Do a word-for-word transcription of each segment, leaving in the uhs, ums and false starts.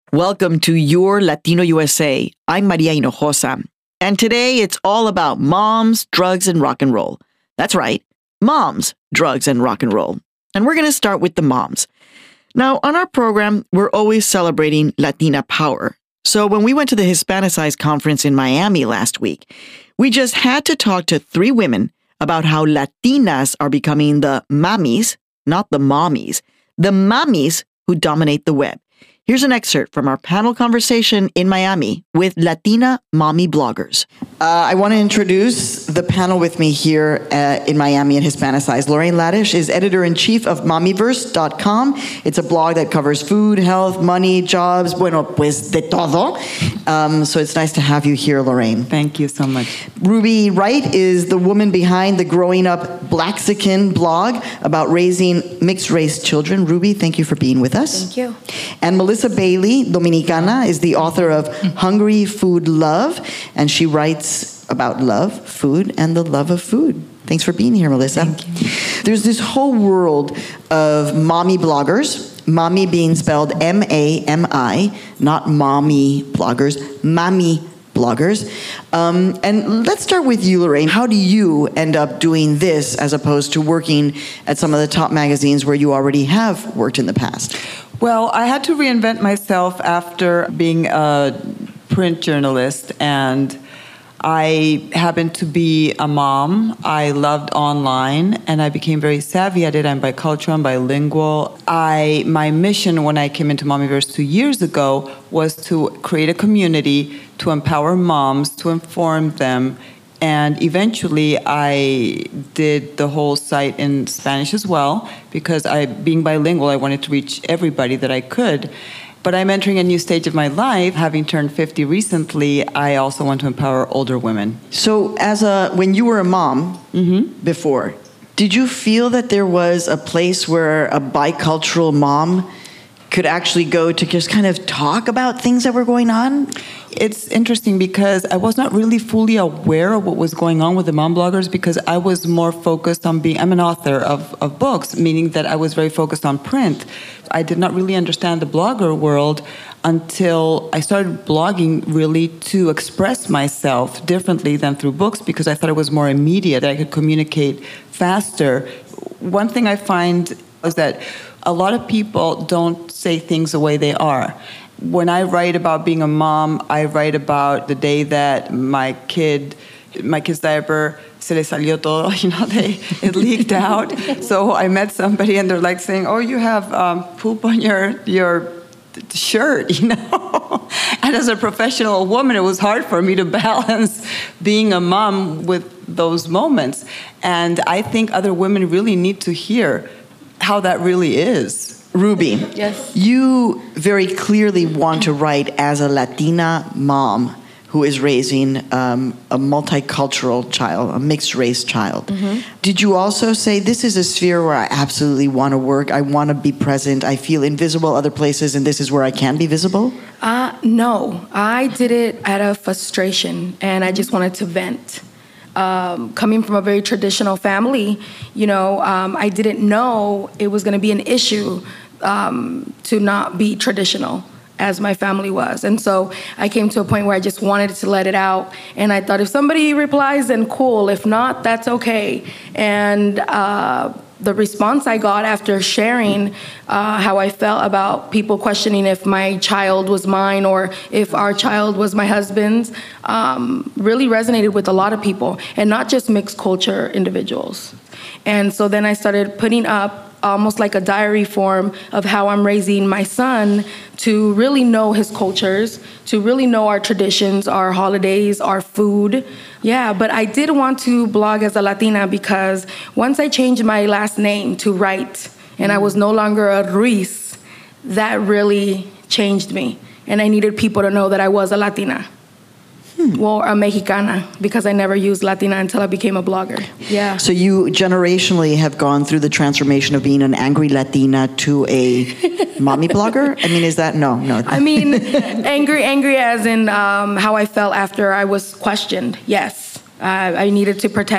Welcome to Your Latino U S A. I'm Maria Hinojosa. And today it's all about moms, drugs, and rock and roll. That's right, moms, drugs, and rock and roll. And we're going to start with the moms. Now, on our program, we're always celebrating Latina power. So when we went to the Hispanicize conference in Miami last week, we just had to talk to three women about how Latinas are becoming the mamis, not the mommies, the mamis who dominate the web. Here's an excerpt from our panel conversation in Miami with Latina mommy bloggers. Uh, I want to introduce the panel with me here uh, in Miami at Hispanicize. Lorraine Laddish is editor-in-chief of mommyverse dot com. It's a blog that covers food, health, money, jobs, bueno, pues de todo. Um, so it's nice to have you here, Lorraine. Thank you so much. Ruby Wright is the woman behind the Growing Up Blaxican blog about raising mixed-race children. Ruby, thank you for being with us. Thank you. And Melissa Bailey, Dominicana, is the author of Hungry Food Love, and she writes about love, food, and the love of food. Thanks for being here, Melissa. Thank you. There's this whole world of mommy bloggers, mommy being spelled M A M I, not mommy bloggers, mommy bloggers. Um, and let's start with you, Lorraine. How do you end up doing this as opposed to working at some of the top magazines where you already have worked in the past? Well, I had to reinvent myself after being a print journalist, and I happened to be a mom. I loved online, and I became very savvy at it. I'm bicultural, I'm bilingual. I, my mission when I came into Mommyverse two years ago was to create a community to empower moms, to inform them. And eventually, I did the whole site in Spanish as well, because I, being bilingual, I wanted to reach everybody that I could. But I'm entering a new stage of my life. Having turned fifty recently, I also want to empower older women. So as a when you were a mom mm-hmm. before, did you feel that there was a place where a bicultural mom could actually go to just kind of talk about things that were going on? It's interesting because I was not really fully aware of what was going on with the mom bloggers, because I was more focused on being, I'm an author of, of books, meaning that I was very focused on print. I did not really understand the blogger world until I started blogging really to express myself differently than through books, because I thought it was more immediate, that I could communicate faster. One thing I find is that a lot of people don't say things the way they are. When I write about being a mom, I write about the day that my kid, my kid's diaper, se le salió todo, you know, they, it leaked out. So I met somebody and they're like saying, oh, you have um, poop on your, your shirt, you know? And as a professional woman, it was hard for me to balance being a mom with those moments. And I think other women really need to hear how that really is. Ruby, yes. You very clearly want to write as a Latina mom who is raising um, a multicultural child, a mixed-race child. Mm-hmm. Did you also say, this is a sphere where I absolutely want to work, I want to be present, I feel invisible other places, and this is where I can be visible? Uh, no, I did it out of frustration, and I just wanted to vent. Um, coming from a very traditional family, you know, um, I didn't know it was going to be an issue um, to not be traditional as my family was. And so I came to a point where I just wanted to let it out. And I thought if somebody replies, then cool. If not, that's okay. And uh, the response I got after sharing uh, how I felt about people questioning if my child was mine or if our child was my husband's um, really resonated with a lot of people, and not just mixed culture individuals. And so then I started putting up almost like a diary form of how I'm raising my son to really know his cultures, to really know our traditions, our holidays, our food. Yeah, but I did want to blog as a Latina because once I changed my last name to Wright and I was no longer a Ruiz, that really changed me. And I needed people to know that I was a Latina. Hmm. Well, a Mexicana, because I never used Latina until I became a blogger. Yeah. So you generationally have gone through the transformation of being an angry Latina to a mommy blogger? I mean, is that, no, no. I mean, angry, angry as in um, how I felt after I was questioned. Yes. Uh, I needed to protect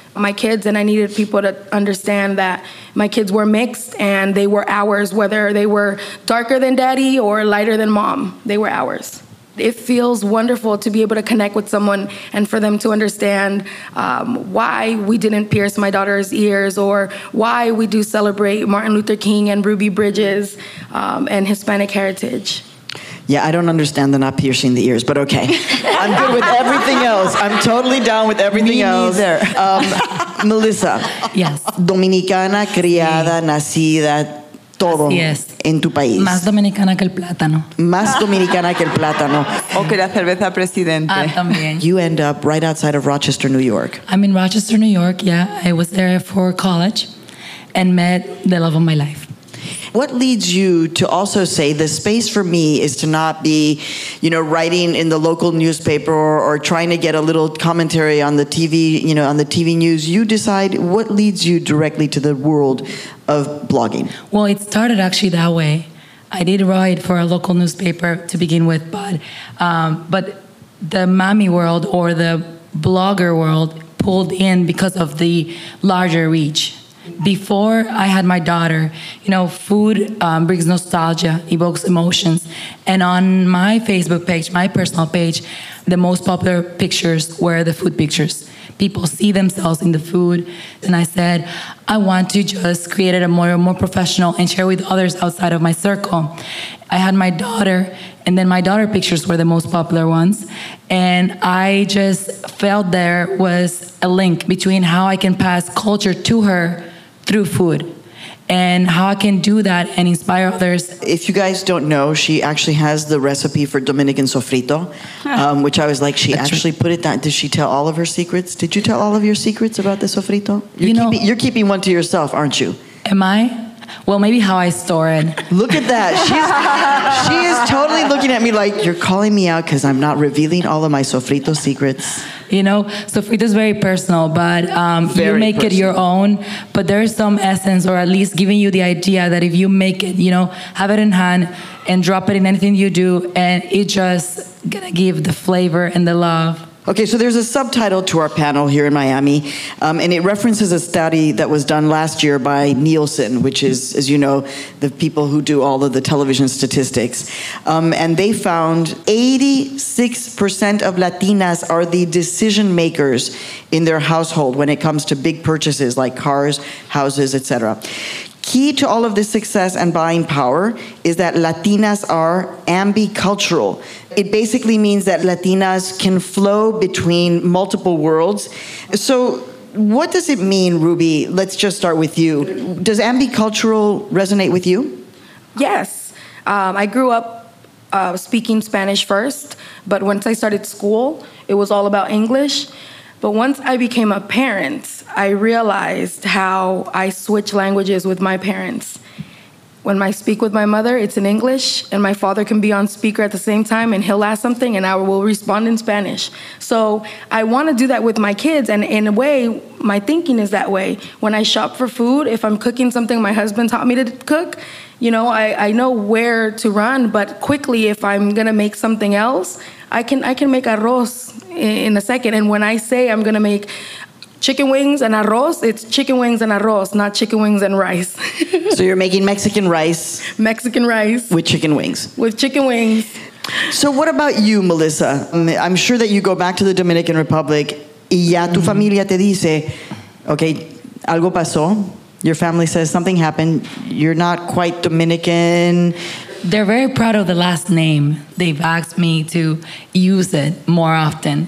my kids, and I needed people to understand that my kids were mixed and they were ours, whether they were darker than daddy or lighter than mom, they were ours. It feels wonderful to be able to connect with someone and for them to understand um, why we didn't pierce my daughter's ears, or why we do celebrate Martin Luther King and Ruby Bridges um, and Hispanic heritage. Yeah, I don't understand the not piercing the ears, but okay. I'm good with everything else. I'm totally down with everything Me else. neither. Um, Melissa. Yes. Dominicana, criada, Sí. nacida, todo Yes. en tu país. Más dominicana que el plátano. Más dominicana que el plátano. O que la cerveza presidente. Ah, también. You end up right outside of Rochester, New York. I'm in Rochester, New York. Yeah, I was there for college and met the love of my life. What leads you to also say the space for me is to not be, you know, writing in the local newspaper or, or trying to get a little commentary on the T V, you know, on the T V news. You decide what leads you directly to the world of blogging. Well, it started actually that way. I did write for a local newspaper to begin with, but um, but the mommy world or the blogger world pulled in because of the larger reach. Before I had my daughter, you know, food um, brings nostalgia, evokes emotions. And on my Facebook page, my personal page, the most popular pictures were the food pictures. People see themselves in the food. And I said, I want to just create it a more, more professional and share with others outside of my circle. I had my daughter, and then my daughter pictures were the most popular ones. And I just felt there was a link between how I can pass culture to her through food, and how I can do that and inspire others. If you guys don't know, she actually has the recipe for Dominican sofrito, um, which I was like, she That's actually put it down. Did she tell all of her secrets? Did you tell all of your secrets about the sofrito? You're, You know- keeping, you're keeping one to yourself, aren't you? Am I? Well, maybe how I store it. Look at that. She's, she is totally looking at me like, you're calling me out because I'm not revealing all of my sofrito secrets. You know, sofrito is very personal, but um, you Very make it personal. your own. But there's some essence, or at least giving you the idea that if you make it, you know, have it in hand and drop it in anything you do, and it just gonna give the flavor and the love. Okay, so there's a subtitle to our panel here in Miami, um, and it references a study that was done last year by Nielsen, which is, as you know, the people who do all of the television statistics. Um, and they found eighty-six percent of Latinas are the decision makers in their household when it comes to big purchases like cars, houses, et cetera. Key to all of this success and buying power is that Latinas are ambicultural. It basically means that Latinas can flow between multiple worlds. So what does it mean, Ruby? Let's just start with you. Does ambicultural resonate with you? Yes. Um, I grew up uh, speaking Spanish first, but once I started school, it was all about English. But once I became a parent, I realized how I switch languages with my parents. When I speak with my mother, it's in English, and my father can be on speaker at the same time, and he'll ask something, and I will respond in Spanish. So I want to do that with my kids, and in a way, my thinking is that way. When I shop for food, if I'm cooking something my husband taught me to cook, you know, I, I know where to run, but quickly, if I'm going to make something else, I can I can make arroz in a second. And when I say I'm going to make chicken wings and arroz, it's chicken wings and arroz, not chicken wings and rice. So you're making Mexican rice Mexican rice with chicken wings. with chicken wings. So what about you, Melissa? Um, I'm sure that you go back to the Dominican Republic y ya tu familia te dice, okay, algo pasó. Your family says something happened. You're not quite Dominican. They're very proud of the last name. They've asked me to use it more often.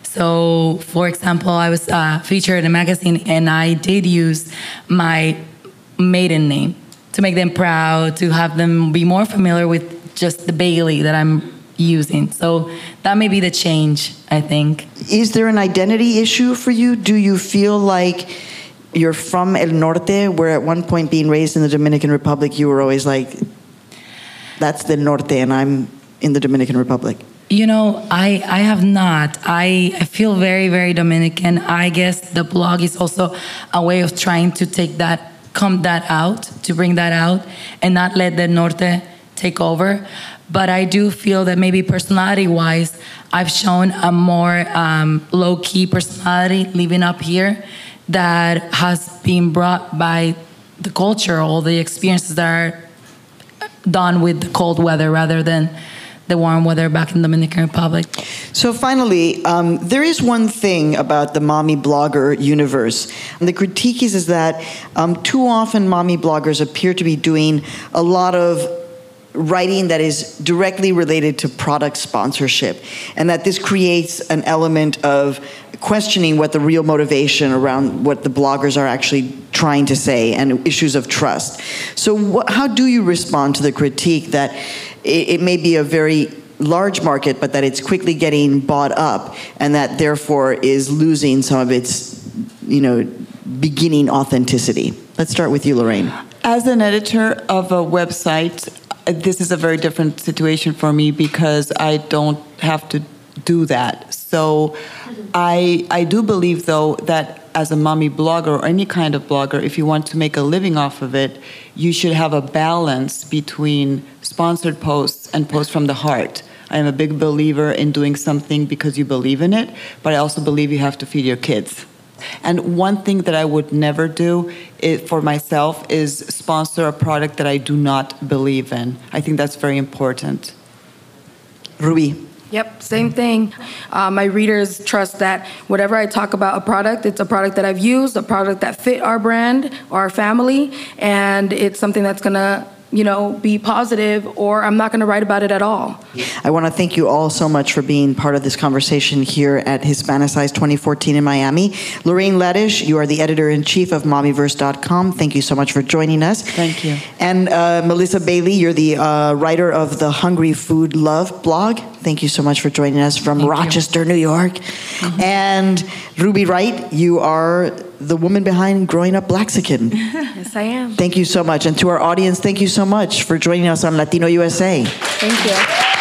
So, for example, I was uh, featured in a magazine, and I did use my maiden name to make them proud, to have them be more familiar with just the Bailey that I'm using. So that may be the change, I think. Is there an identity issue for you? Do you feel like you're from El Norte, where at one point being raised in the Dominican Republic, you were always like, that's the Norte and I'm in the Dominican Republic? You know, I, I have not. I, I feel very, very Dominican. I guess the blog is also a way of trying to take that, come that out, to bring that out and not let the Norte take over. But I do feel that maybe personality-wise, I've shown a more um, low-key personality living up here that has been brought by the culture, all the experiences that are done with the cold weather rather than the warm weather back in the Dominican Republic. So finally, um, there is one thing about the mommy blogger universe. And the critique is, is that um, too often mommy bloggers appear to be doing a lot of writing that is directly related to product sponsorship, and that this creates an element of questioning what the real motivation around what the bloggers are actually trying to say and issues of trust. So what, how do you respond to the critique that it, it may be a very large market, but that it's quickly getting bought up and that therefore is losing some of its, you know, beginning authenticity? Let's start with you, Lorraine. As an editor of a website, this is a very different situation for me because I don't have to do that. So I I do believe, though, that as a mommy blogger or any kind of blogger, if you want to make a living off of it, you should have a balance between sponsored posts and posts from the heart. I am a big believer in doing something because you believe in it, but I also believe you have to feed your kids. And one thing that I would never do it, for myself is sponsor a product that I do not believe in. I think that's very important. Ruby. Yep, same thing. Uh, my readers trust that whatever I talk about a product, it's a product that I've used, a product that fit our brand or our family, and it's something that's going to, you know, be positive, or I'm not going to write about it at all. I want to thank you all so much for being part of this conversation here at Hispanicize twenty fourteen in Miami. Lorraine Ledish, you are the editor-in-chief of Mommyverse dot com. Thank you so much for joining us. Thank you. And uh, Melissa Bailey, you're the uh, writer of the Hungry Food Love blog. Thank you so much for joining us from Thank Rochester, you. New York. Mm-hmm. And Ruby Wright, you are the woman behind Growing Up Blaxican. Yes, I am. Thank you so much. And to our audience, thank you so much for joining us on Latino U S A. Thank you.